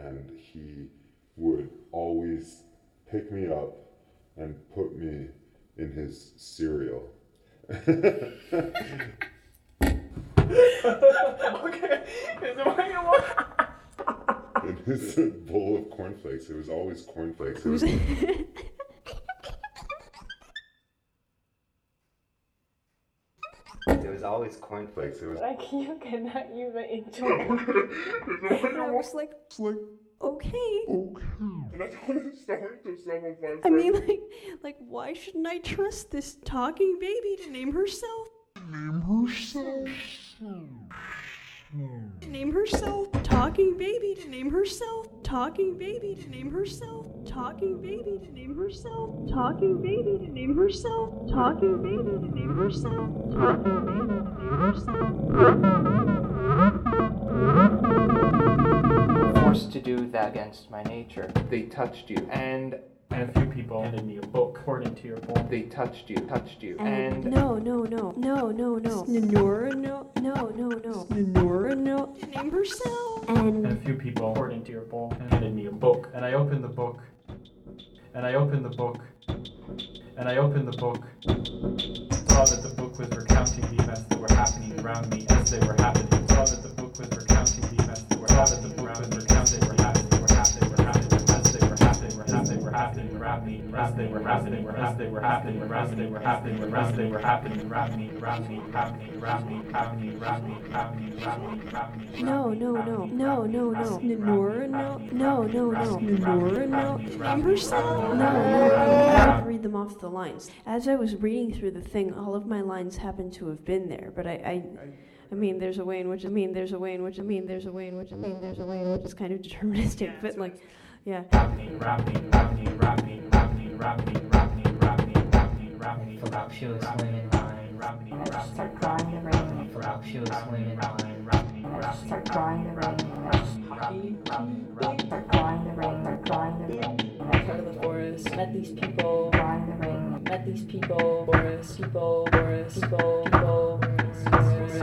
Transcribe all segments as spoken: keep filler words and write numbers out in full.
and he would always pick me up and put me in his cereal. Okay. In his bowl of cornflakes. It was always cornflakes. It was It was always cornflakes. It was like you cannot even enjoy it. And I was like, like okay. okay. And I told story to some of my friends. I mean, like, like, why shouldn't I trust this talking baby to name herself? Name herself. To name herself. Talking baby to name herself. Talking baby to name herself. Talking baby to name herself. Talking baby to name herself. Talking baby to name herself. Talking baby to name herself. Forced to do that against my nature. They touched you, and And a few people handed me a book, poured into your bowl. they touched you, touched you, And and no, no, no, no, no, no. Nenora, no, no, no, no. Nenora, no. To name herself. And a And few people poured into your bowl and handed me a book. And I opened the book. And I opened the book. And I opened the book. Saw that the book was recounting the events that were happening around me as they were happening. Saw that the book was recounting the events that were happening. Saw that the book was recounting the events that were happening. Were happening as they were happening. As they were happening around me. As they were happening. As they were happening. As they were happening. As they were happening around me. Around me. Around me. Around me. Around me. Around me. Around me. Around me. Around me. no, no, no, no, no, no. Nenora, no, no, no, no. Nenora, no. To name herself. No, no, no. I had to read them off the lines. As I was reading through the thing, all of my lines happened to have been there, but I, I, I mean, there's a way in which I mean, there's a way in which I mean, there's a way in which I mean, there's a way in which it's kind of deterministic, but like, yeah. Ferocious women line. I just start drawing the rain. Ferocious women line. I just start drawing the rain. I just start drawing the rain. Drawing the rain. Part of the forest. Met these people. Drawing the rain. Met these people. Forest. People. Forest. People. People.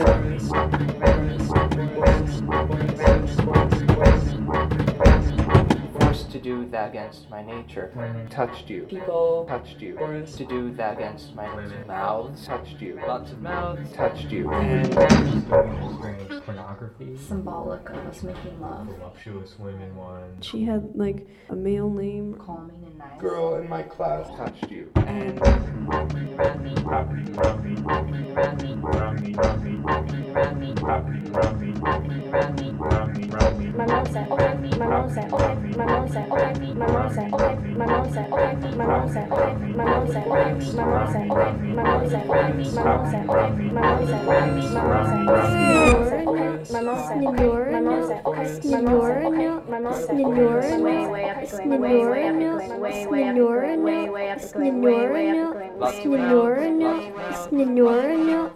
forced to do that against my nature. Touched you, People. touched you. Forest. To do that against my mouths. Touched you, Lots of mouths. touched you, and Pornography. Symbolic of us making love. Voluptuous women one. She had like a male name. Calming and nice. Girl in my class. touched you, and Walking around me. Walking around me. Walking around me. Walking around me. Walking around me. Walking around me. My mom said, okay. My mom said, okay. My mom said, okay. My mom said, okay. My mom said, okay. My mom said, okay. My mom said, okay. My mom said, okay. My mom said, okay. My mom said, okay. My mom said, okay. My mom said, okay. My mom said, okay. My mom said, okay. My mom said, okay. My mom said, okay. Way, way up the going, way, way up the going, way, way up the going, way, way up the going, way, way up the going, way, way up the going, way, way up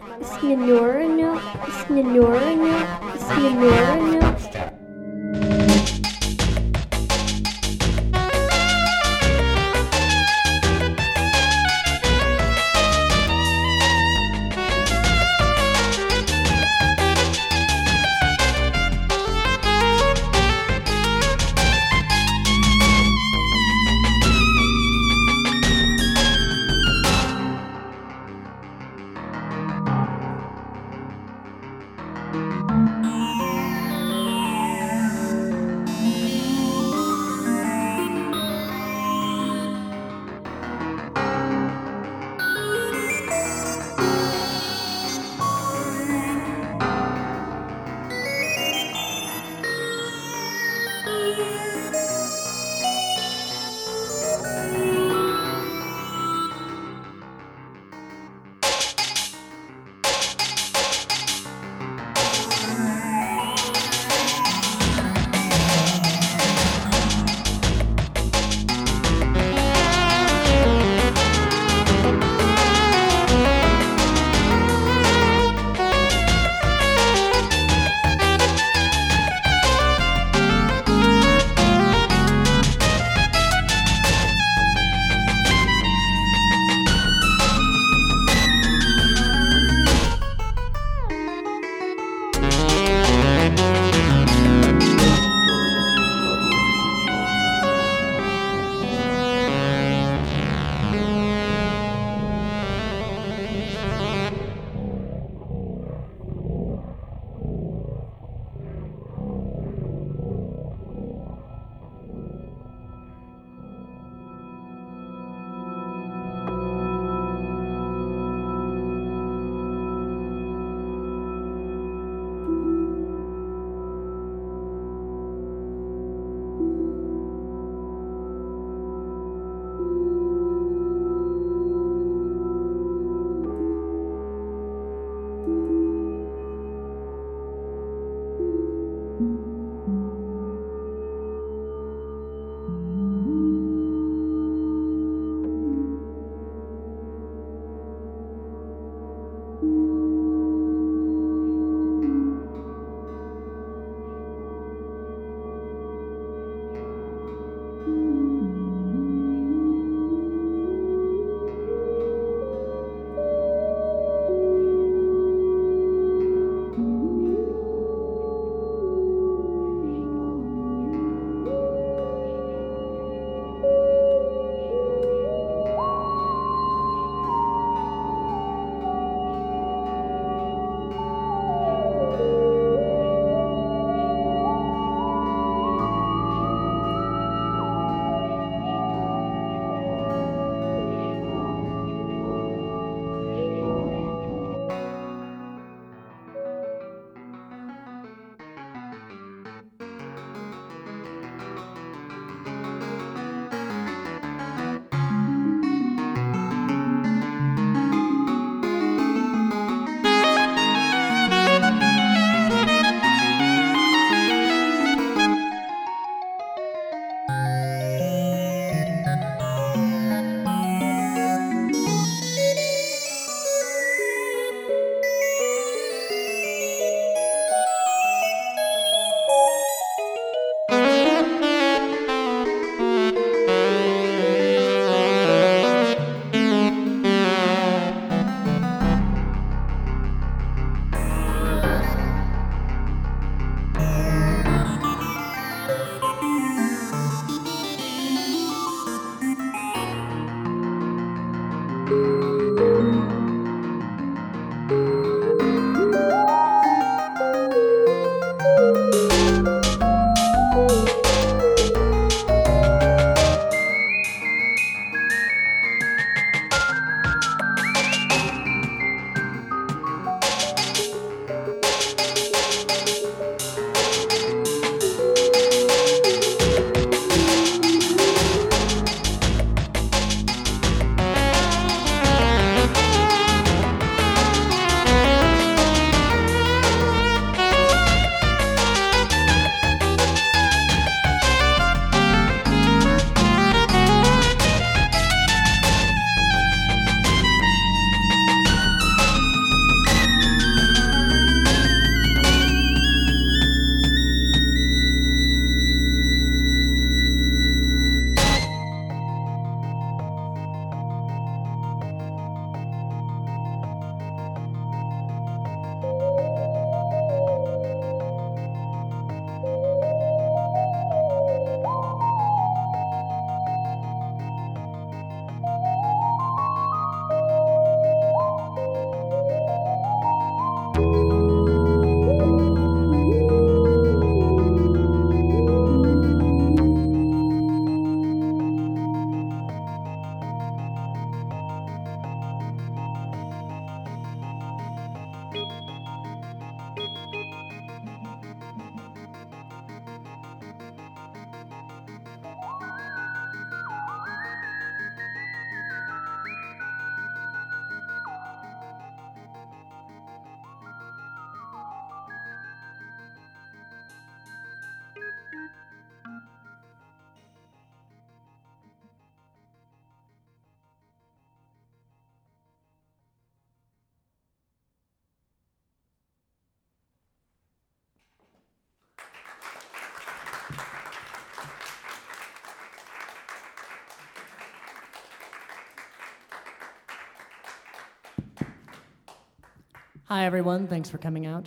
Hi, everyone. Thanks for coming out.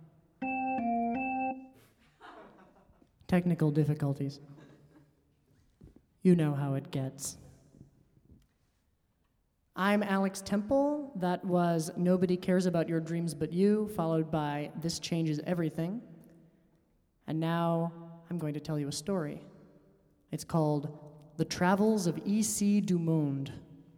Technical difficulties. You know how it gets. I'm Alex Temple. That was Nobody Cares About Your Dreams But You, followed by This Changes Everything. And now I'm going to tell you a story. It's called The Travels of E C Du Monde.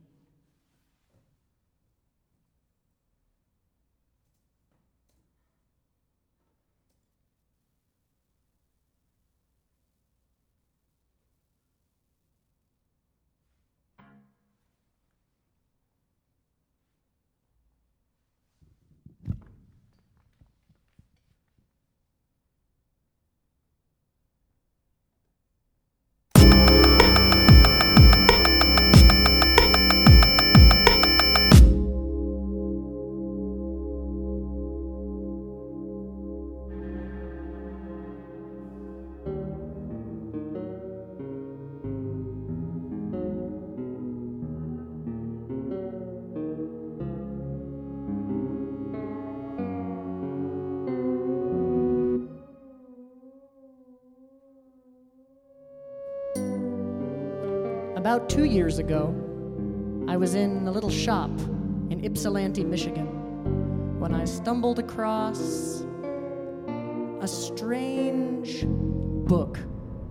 About two years ago, I was in a little shop in Ypsilanti, Michigan, when I stumbled across a strange book.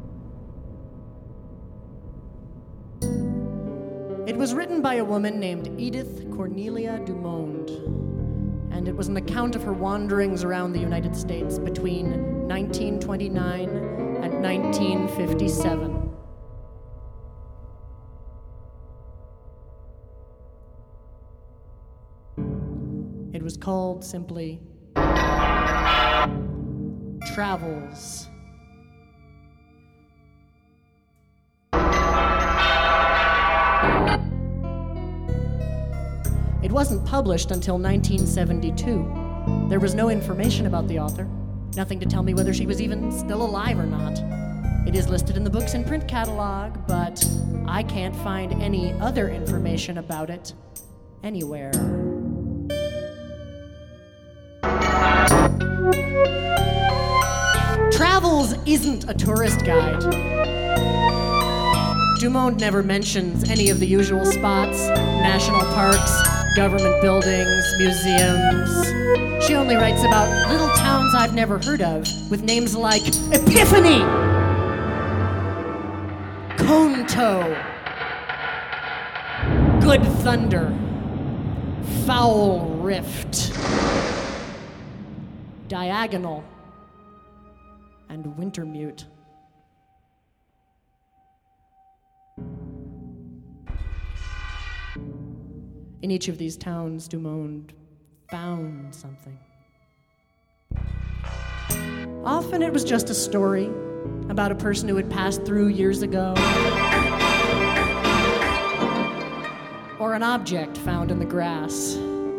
It was written by a woman named Edith Cornelia Du Monde, and it was an account of her wanderings around the United States between nineteen twenty-nine and nineteen fifty-seven. It was called simply Travels. It wasn't published until nineteen seventy-two. There was no information about the author, nothing to tell me whether she was even still alive or not. It is listed in the Books and Print catalog, but I can't find any other information about it anywhere. Travels isn't a tourist guide. Dumont never mentions any of the usual spots, national parks, government buildings, museums. She only writes about little towns I've never heard of, with names like Epiphany, Conto, Good Thunder, Foul Rift, Diagonal, and Wintermute. In each of these towns, Dumont found something. Often it was just a story about a person who had passed through years ago, or an object found in the grass.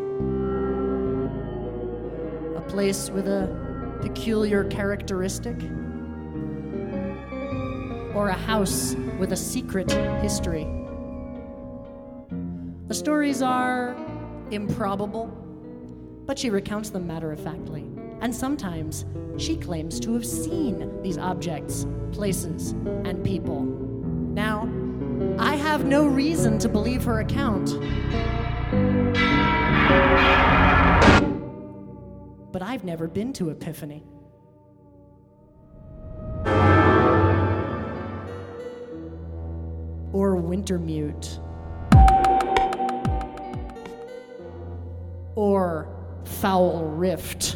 A place with a peculiar characteristic, or a house with a secret history. The stories are improbable, but she recounts them matter-of-factly. And sometimes she claims to have seen these objects, places, and people. Now, I have no reason to believe her account, but I've never been to Epiphany. Or Wintermute. Or Foul Rift.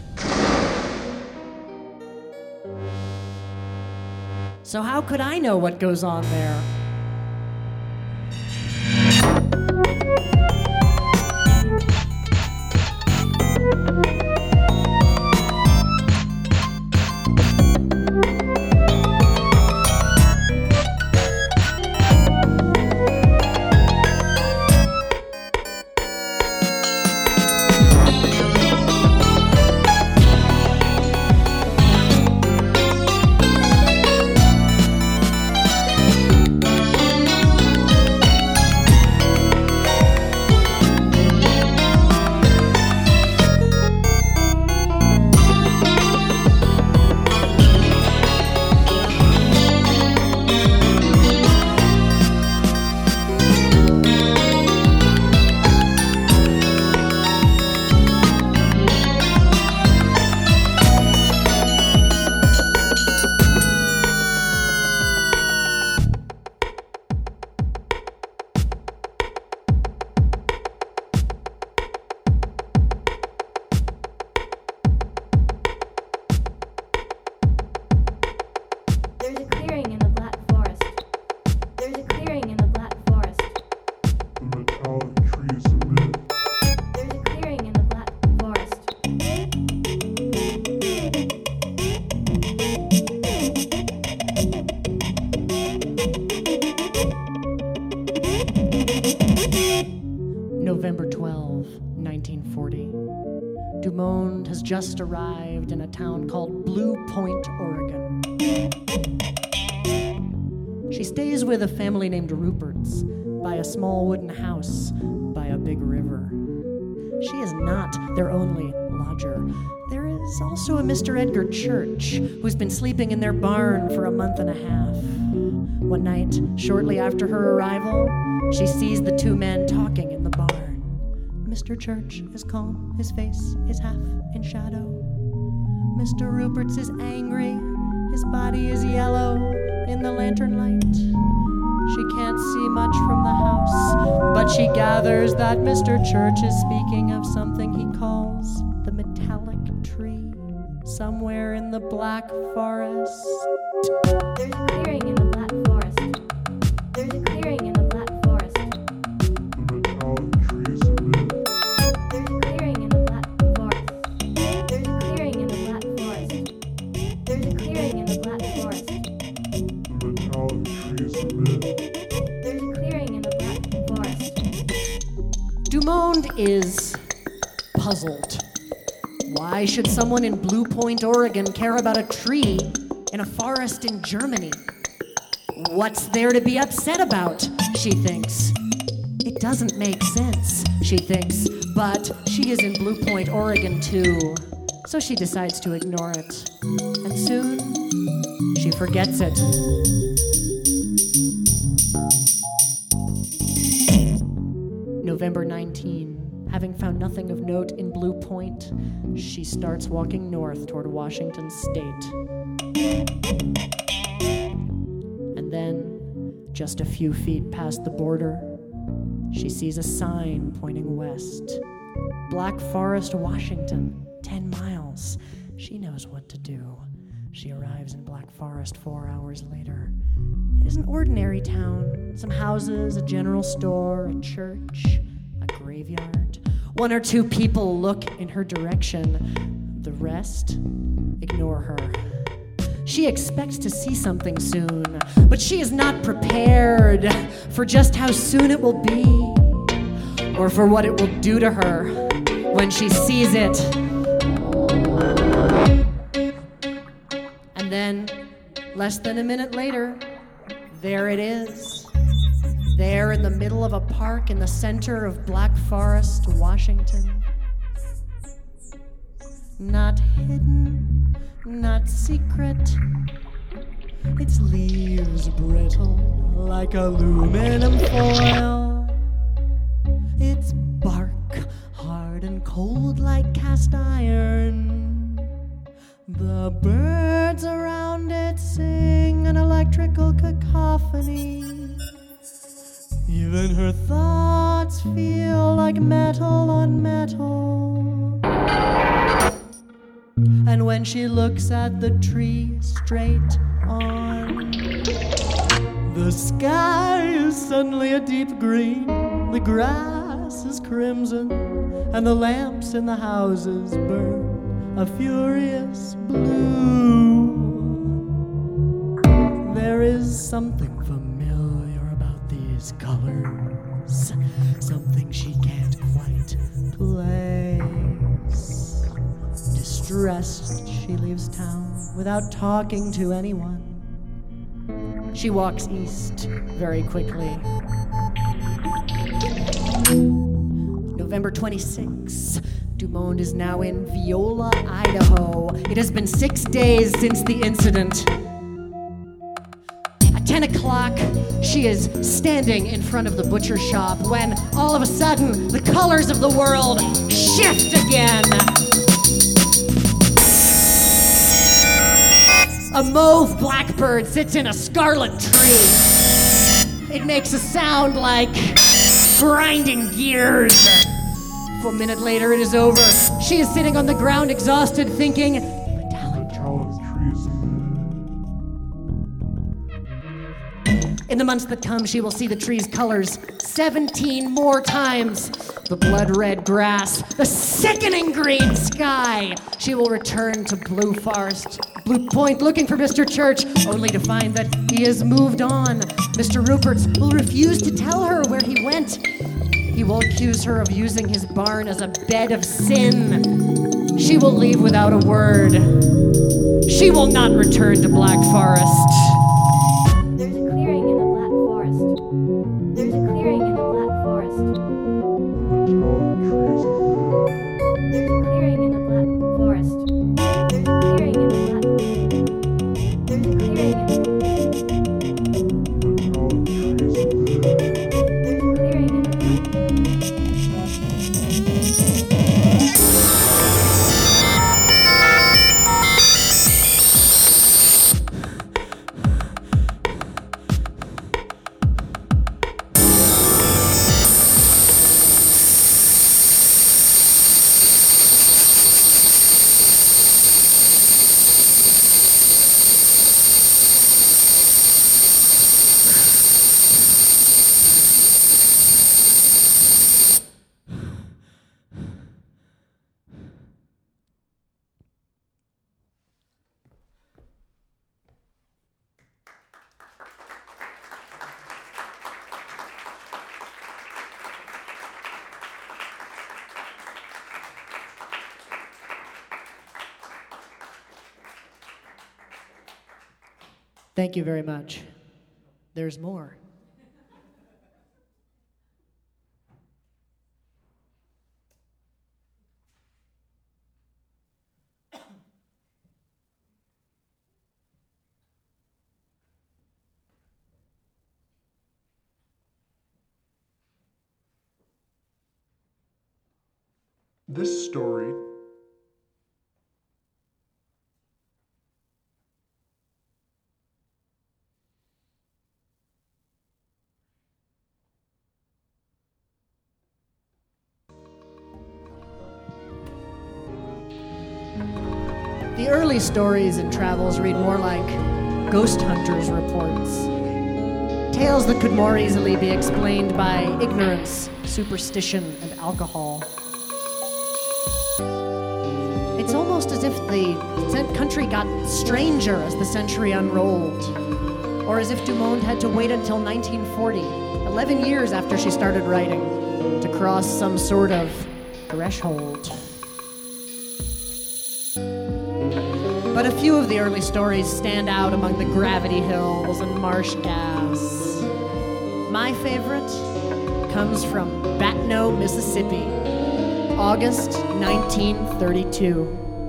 So how could I know what goes on there? November twelfth, nineteen forty. Dumont has just arrived in a town called Blue Point, Oregon. She stays with a family named Ruperts by a small wooden house by a big river. She is not their only lodger. There is also a Mister Edgar Church who's been sleeping in their barn for a month and a half. One night, shortly after her arrival, she sees the two men talking in the barn. Mister Church is calm, his face is half in shadow. Mister Ruperts is angry, his body is yellow in the lantern light. She can't see much from the house, but she gathers that Mister Church is speaking of something he calls the metallic tree, somewhere in the Black Forest. There's a clearing in the Black Forest. There's a clearing in the Black Forest. The metallic tree is a myth. There's a clearing in the Black Forest. There's a clearing in the Black Forest. There's a clearing in the Black Forest. The metallic tree is a myth. There's a clearing in the Black Forest. Dumont is puzzled. Why should someone in Blue Point, Oregon care about a tree in a forest in Germany? What's there to be upset about, she thinks. It doesn't make sense, she thinks, but she is in Blue Point, Oregon too, so she decides to ignore it. And soon, she forgets it. November nineteenth, having found nothing of note in Blue Point, she starts walking north toward Washington State. And then, just a few feet past the border, she sees a sign pointing west. Black Forest, Washington, ten miles. She knows what to do. She arrives in Black Forest four hours later. It is an ordinary town. Some houses, a general store, a church, a graveyard. One or two people look in her direction. The rest ignore her. She expects to see something soon, but she is not prepared for just how soon it will be, or for what it will do to her when she sees it. And then, less than a minute later, there it is. There in the middle of a park in the center of Black Forest, Washington. Not hidden, not secret. Its leaves brittle like aluminum foil. Its bark hard and cold like cast iron. The birds around it sing an electrical cacophony. Even her thoughts feel like metal on metal. And when she looks at the tree straight on, the sky is suddenly a deep green, the grass is crimson, and the lamps in the houses burn a furious blue. There is something familiar about these colors, something she can't quite place. Distressed, she leaves town without talking to anyone. She walks east very quickly. November twenty-sixth. Dumond is now in Viola, Idaho. It has been six days since the incident. At ten o'clock, she is standing in front of the butcher shop when, all of a sudden, the colors of the world shift again. A mauve blackbird sits in a scarlet tree. It makes a sound like grinding gears. A minute later, it is over. She is sitting on the ground, exhausted, thinking, metallic trees. In the months that come, she will see the tree's colors seventeen more times. The blood-red grass, the sickening green sky. She will return to Blue Forest, Blue Point, looking for Mister Church, only to find that he has moved on. Mister Ruperts will refuse to tell her where he went. He will accuse her of using his barn as a bed of sin. She will leave without a word. She will not return to Black Forest. There's a clearing in the Black Forest. There's a clearing in the Black Forest. There's a clearing in the Black Forest. There's a clearing in the Black. There's a clearing in the. Thank you very much. There's more. This story The early stories and travels read more like ghost hunters' reports. Tales that could more easily be explained by ignorance, superstition, and alcohol. It's almost as if the country got stranger as the century unrolled. Or as if Dumont had to wait until nineteen forty, eleven years after she started writing, to cross some sort of threshold. But a few of the early stories stand out among the gravity hills and marsh gas. My favorite comes from Batno, Mississippi, August nineteen thirty-two.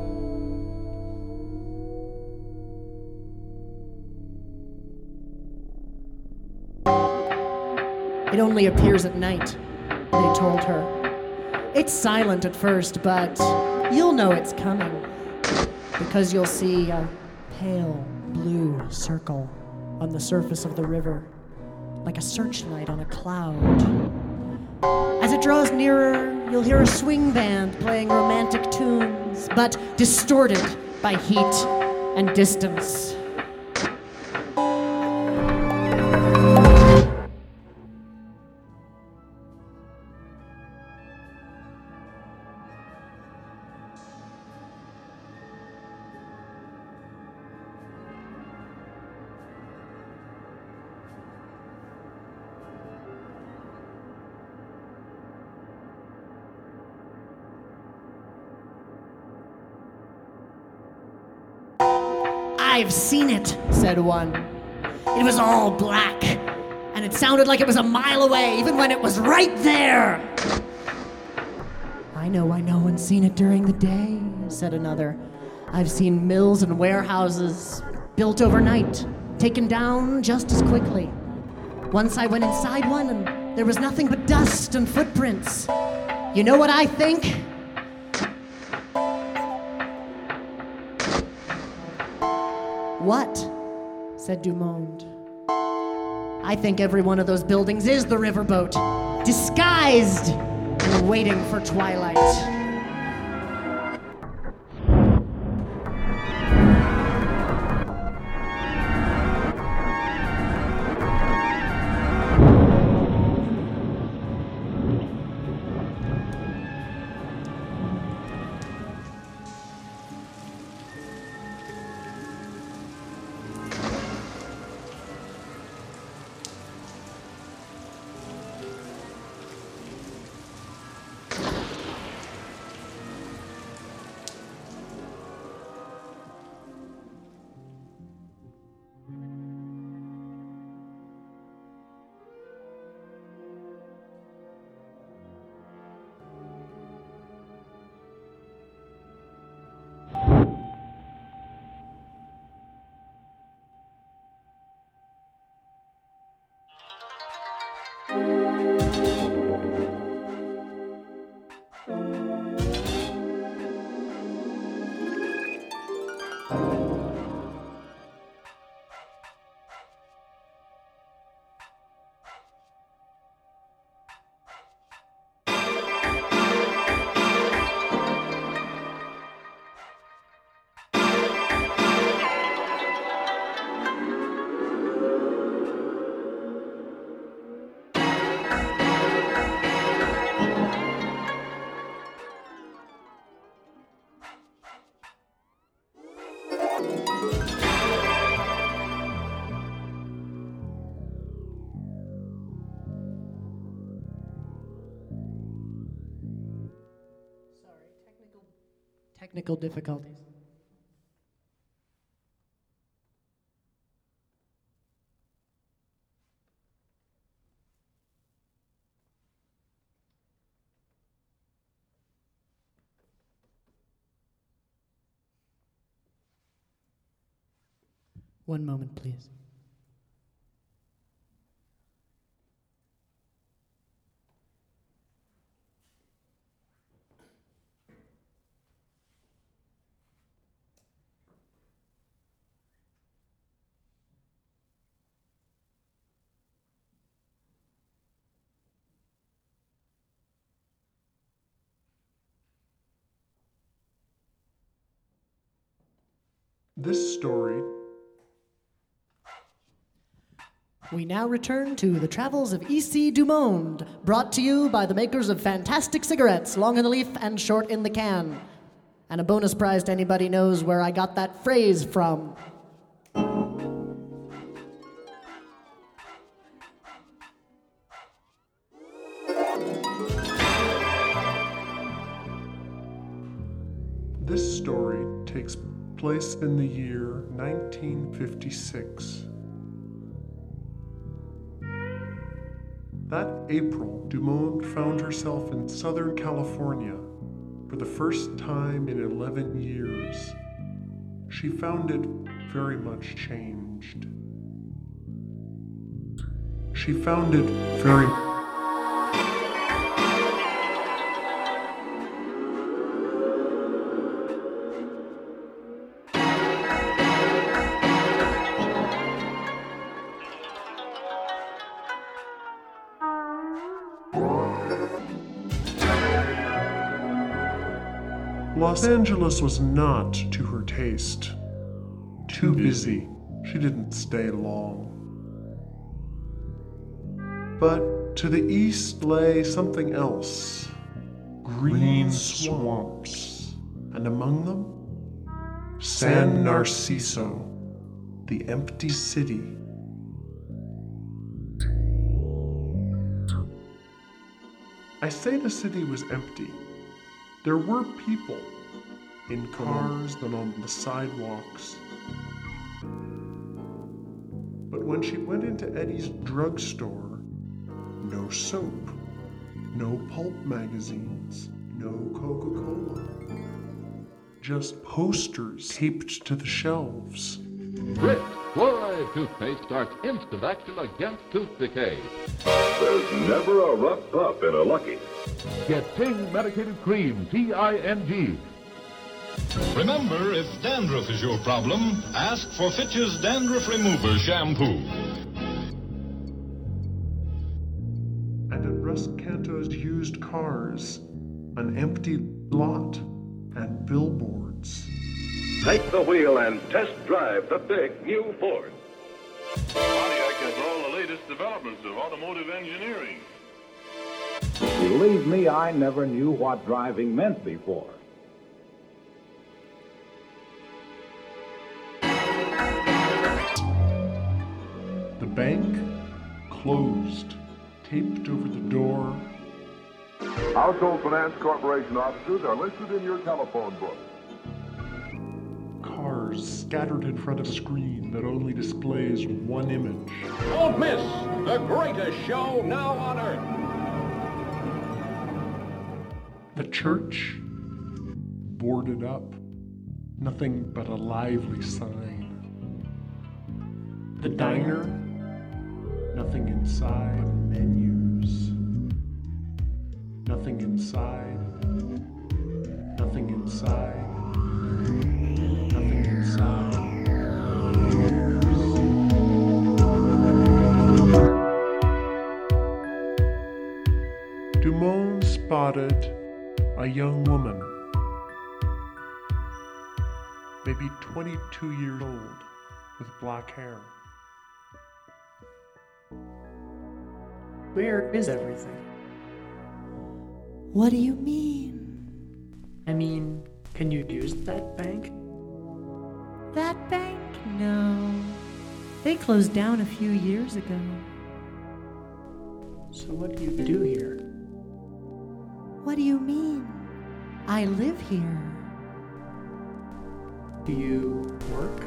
It only appears at night, they told her. It's silent at first, but you'll know it's coming. Because you'll see a pale blue circle on the surface of the river, like a searchlight on a cloud. As it draws nearer, you'll hear a swing band playing romantic tunes, but distorted by heat and distance. I've seen it, said one. It was all black, and it sounded like it was a mile away, even when it was right there. I know, I know, and seen it during the day, said another. I've seen mills and warehouses built overnight, taken down just as quickly. Once I went inside one, and there was nothing but dust and footprints. You know what I think? What? Said Dumont. I think every one of those buildings is the riverboat, disguised and waiting for twilight. Technical difficulties. One moment, please. This story. We now return to the travels of E C Dumond, brought to you by the makers of fantastic cigarettes, long in the leaf and short in the can. And a bonus prize to anybody knows where I got that phrase from. This story takes place in the year nineteen fifty-six. That April, Dumond found herself in Southern California for the first time in eleven years. She found it very much changed. She found it very Los Angeles was not to her taste. Too busy. She didn't stay long. But to the east lay something else. Green, Green swamps. And among them, San Narciso, the empty city. I say the city was empty. There were people in cars and on the sidewalks. But when she went into Eddie's drugstore, no soap, no pulp magazines, no Coca-Cola. Just posters taped to the shelves. Grit Fluoride toothpaste starts instant action against tooth decay. There's never a rough pup in a Lucky. Get Ting Medicated Cream, T I N G. Remember, if dandruff is your problem, ask for Fitch's Dandruff Remover Shampoo. And at Russ Canto's used cars, an empty lot and billboards. Take the wheel and test drive the big new Ford. Pontiac has all the latest developments of automotive engineering. Believe me, I never knew what driving meant before. The bank closed, taped over the door. Household Finance Corporation offices are listed in your telephone book. Cars scattered in front of a screen that only displays one image. Don't miss the greatest show now on Earth. The church, boarded up, nothing but a lively sign. The diner, nothing inside but menus. Nothing inside, nothing inside, nothing inside. Dumond spotted a young woman, maybe twenty-two years old, with black hair. Where is everything? What do you mean? I mean, can you use that bank? That bank? No. They closed down a few years ago. So what do you do here? What do you mean? I live here. Do you work?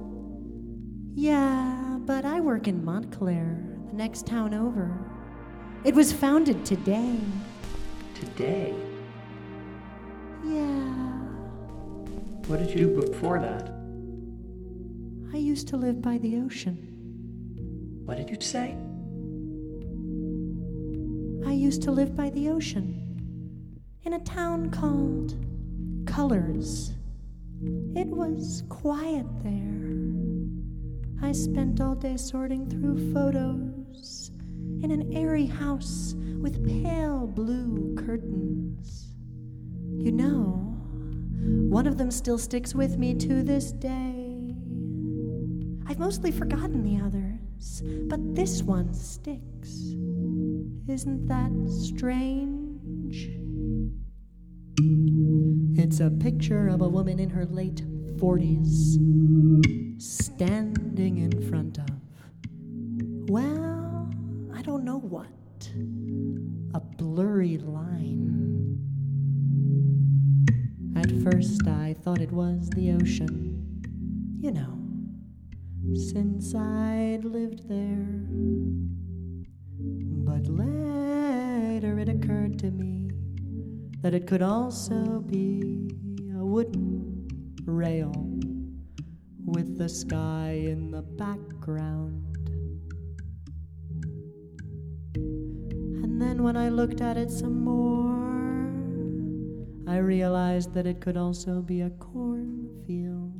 Yeah, but I work in Montclair, the next town over. It was founded today. Today? Yeah. What did you do before that? I used to live by the ocean. What did you say? I used to live by the ocean. In a town called Colors. It was quiet there. I spent all day sorting through photos in an airy house with pale blue curtains. You know, one of them still sticks with me to this day. I've mostly forgotten the others, but this one sticks. Isn't that strange? It's a picture of a woman in her late forties, standing in front of, well, I don't know what, a blurry line. At first I thought it was the ocean, you know, since I'd lived there. But later it occurred to me that it could also be a wooden rail with the sky in the background. And then when I looked at it some more, I realized that it could also be a cornfield.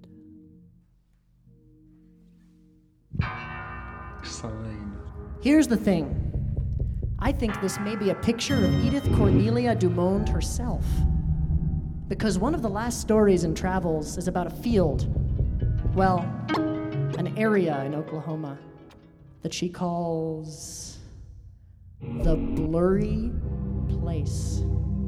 Sign. Here's the thing. I think this may be a picture of Edith Cornelia Dumond herself. Because one of the last stories in Travels is about a field, well, an area in Oklahoma that she calls the Blurry Place.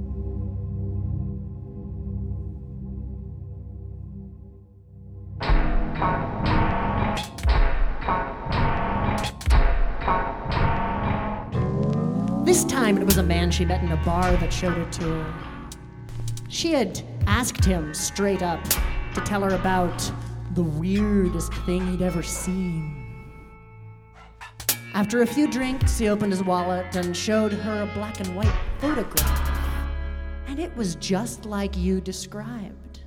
This time it was a man she met in a bar that showed it to her. She had asked him straight up to tell her about the weirdest thing he'd ever seen. After a few drinks, he opened his wallet and showed her a black and white photograph. And it was just like you described.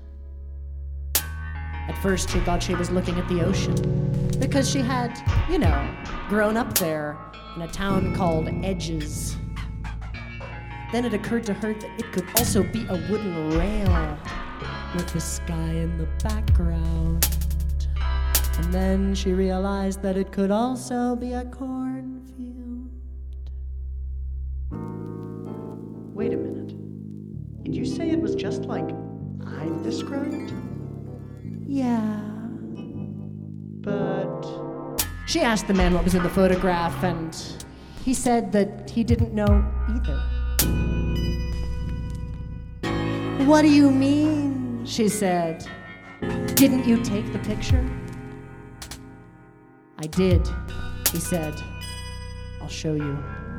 At first, she thought she was looking at the ocean because she had, you know, grown up there in a town called Edges. Then it occurred to her that it could also be a wooden rail with the sky in the background. And then she realized that it could also be a cornfield. Wait a minute. Did you say it was just like I've described? Yeah. But she asked the man what was in the photograph, and he said that he didn't know either. What do you mean? She said. Didn't you take the picture? I did, he said. I'll show you.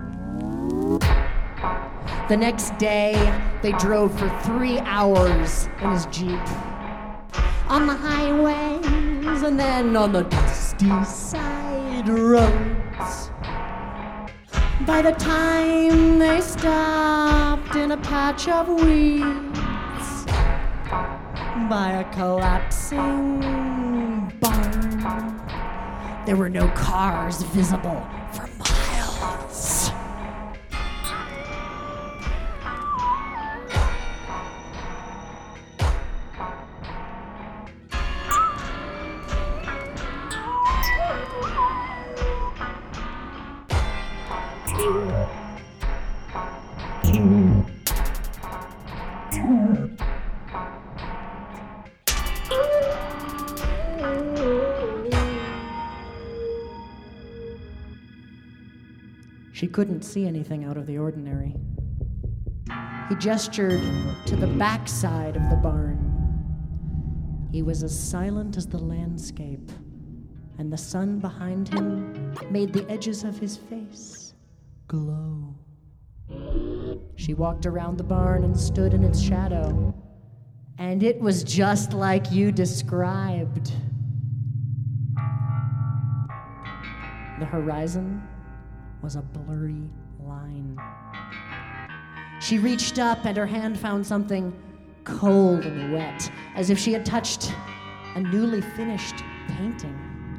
The next day, they drove for three hours in his Jeep. On the highways and then on the dusty side roads. By the time they stopped in a patch of weeds, by a collapsing barn, there were no cars visible for miles. She couldn't see anything out of the ordinary. He gestured to the backside of the barn. He was as silent as the landscape, and the sun behind him made the edges of his face glow. She walked around the barn and stood in its shadow, and it was just like you described. The horizon was a blurry line. She reached up and her hand found something cold and wet, as if she had touched a newly finished painting.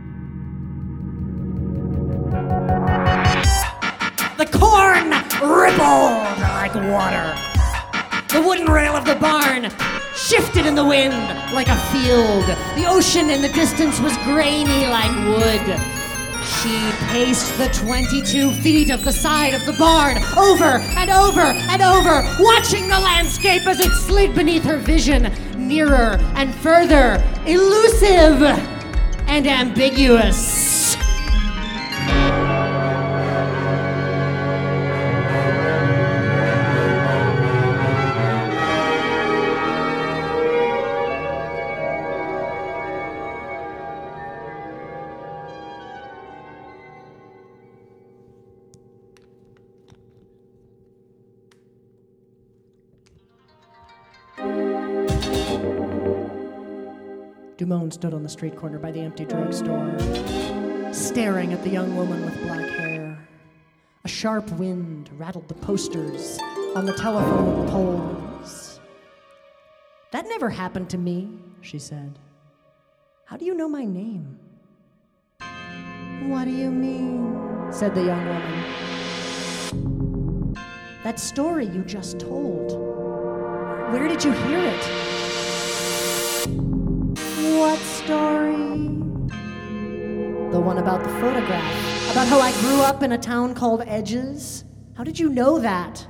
The corn rippled like water. The wooden rail of the barn shifted in the wind like a field. The ocean in the distance was grainy like wood. She paced the twenty-two feet of the side of the barn over and over and over, watching the landscape as it slid beneath her vision, nearer and further, elusive. and ambiguous. Dumont stood on the street corner by the empty drugstore, staring at the young woman with black hair. A sharp wind rattled the posters on the telephone poles. "That never happened to me," she said. "How do you know my name?" "What do you mean?" said the young woman. "That story you just told. Where did you hear it?" "What story?" "The one about the photograph. About how I grew up in a town called Edges. How did you know that?"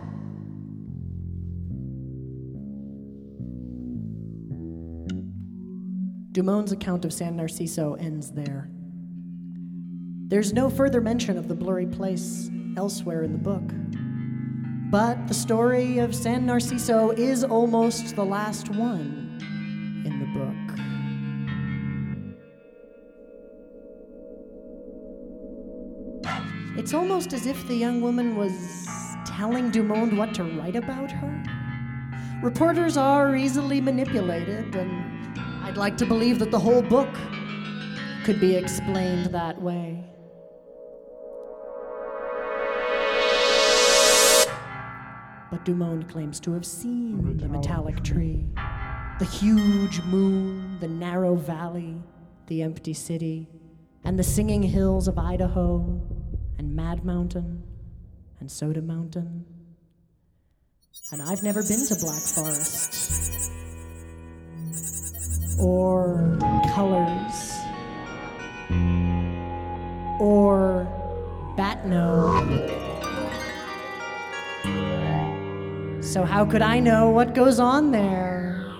Dumont's account of San Narciso ends there. There's no further mention of the blurry place elsewhere in the book. But the story of San Narciso is almost the last one in the book. It's almost as if the young woman was telling Dumont what to write about her. Reporters are easily manipulated, and I'd like to believe that the whole book could be explained that way. But Dumont claims to have seen the metallic tree, the huge moon, the narrow valley, the empty city, and the singing hills of Idaho, and Mad Mountain, and Soda Mountain. And I've never been to Black Forest. Or Colors. Or Batno. So how could I know what goes on there?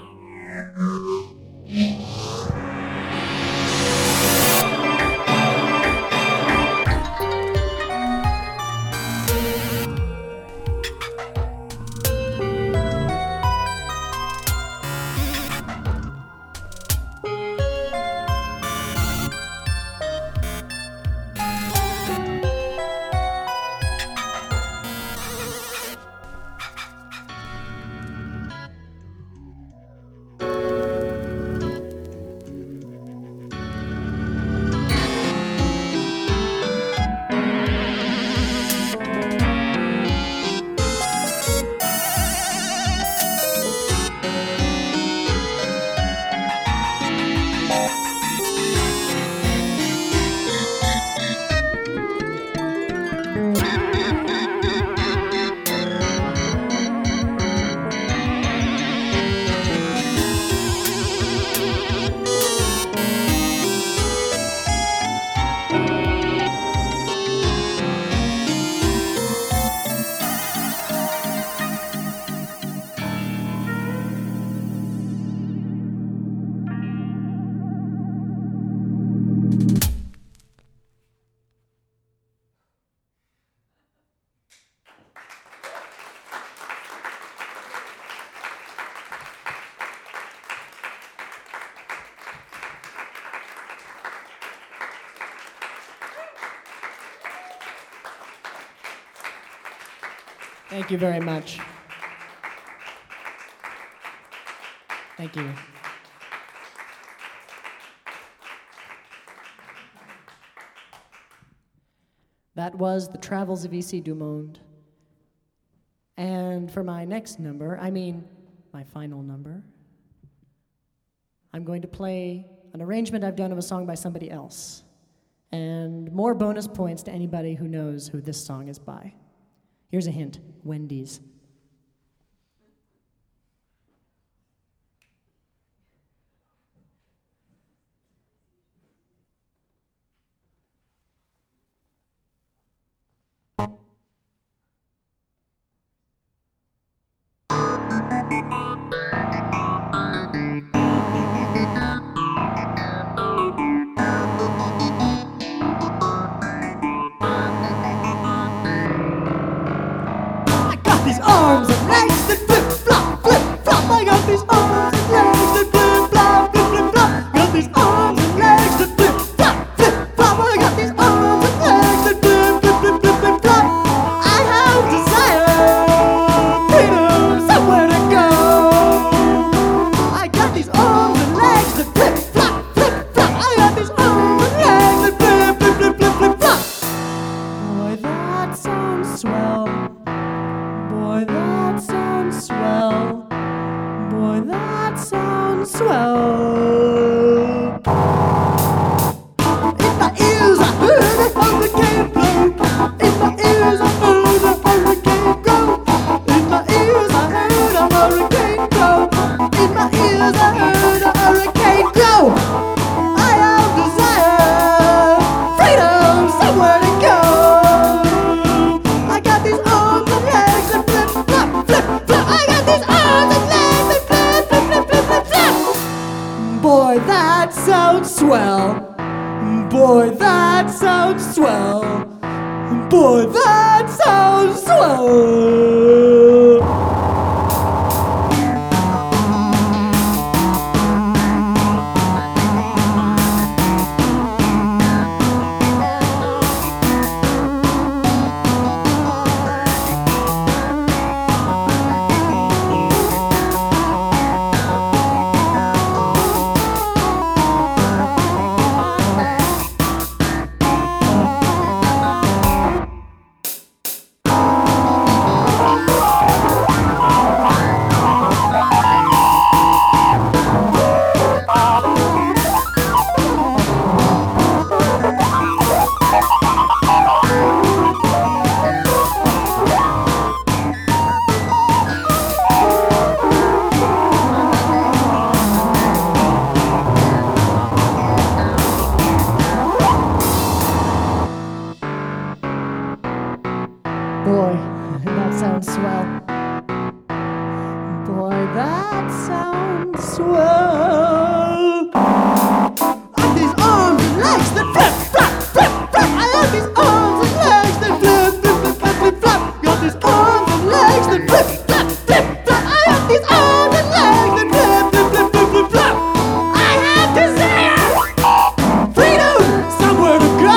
Thank you very much. Thank you. That was The Travels of E C Dumont. And for my next number, I mean, my final number, I'm going to play an arrangement I've done of a song by somebody else. And more bonus points to anybody who knows who this song is by. Here's a hint, Wendy's. sounds swell. In my ears I heard a hurricane blow. In my ears I heard a hurricane go. In my ears I heard a hurricane go. In my ears I heard a hurricane go. I have desire, freedom, somewhere to go. I got these arms and legs and flip, flop, flip, flop. I got these arms and legs and flip, flip, flip, flip, flip, flop. Boy, that sounds swell. Boy, that sounds swell. Boy, that sounds swell. Boy, that sounds swell. Boy, that sounds swell. I have these arms and legs that flip, flop, flip, flop. I have these arms and legs that flip, flip, flip, flip, flip, flop. Got these arms and legs that flip, flop, flip, flop. I have these arms and legs that flip, flip, flip, flip, flip, flop. I have desire, freedom, somewhere to go.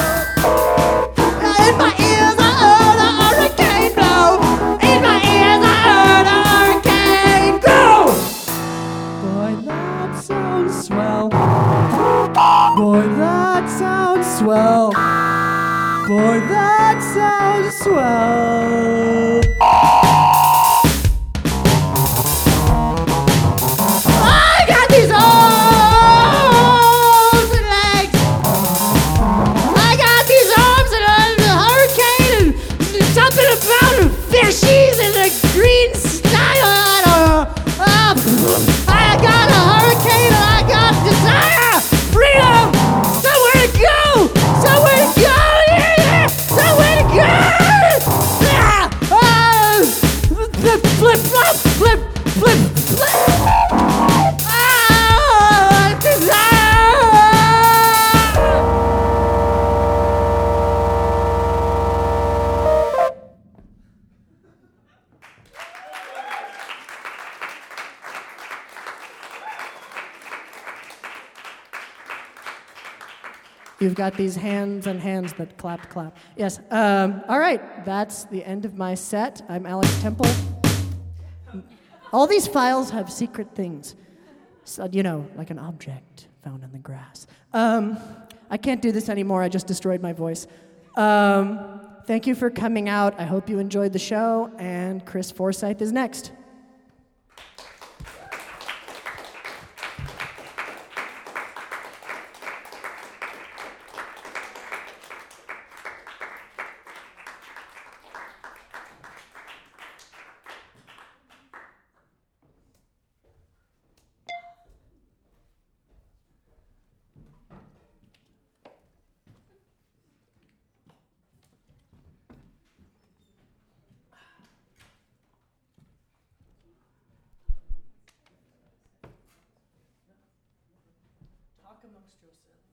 In my ears I heard a hurricane blow. In my ears I heard a hurricane go. Boy, that sounds swell. Boy, that sounds swell. Boy, that sounds swell. I got these arms and legs. I got these arms and a hurricane and something about fishies and a green style. I got a hurricane and I got desire, freedom, somewhere to go, somewhere to go, yeah, yeah, somewhere to go. Yeah. Uh, flip, flip, flop, flip, flip, flip. Ah, desire. You've got these hands and hands that clap, clap. Yes. Um, all right. That's the end of my set. I'm Alex Temple. All these files have secret things. So, you know, like an object found in the grass. Um, I can't do this anymore. I just destroyed my voice. Um, thank you for coming out. I hope you enjoyed the show. And Chris Forsyth is next. Talk amongst yourselves.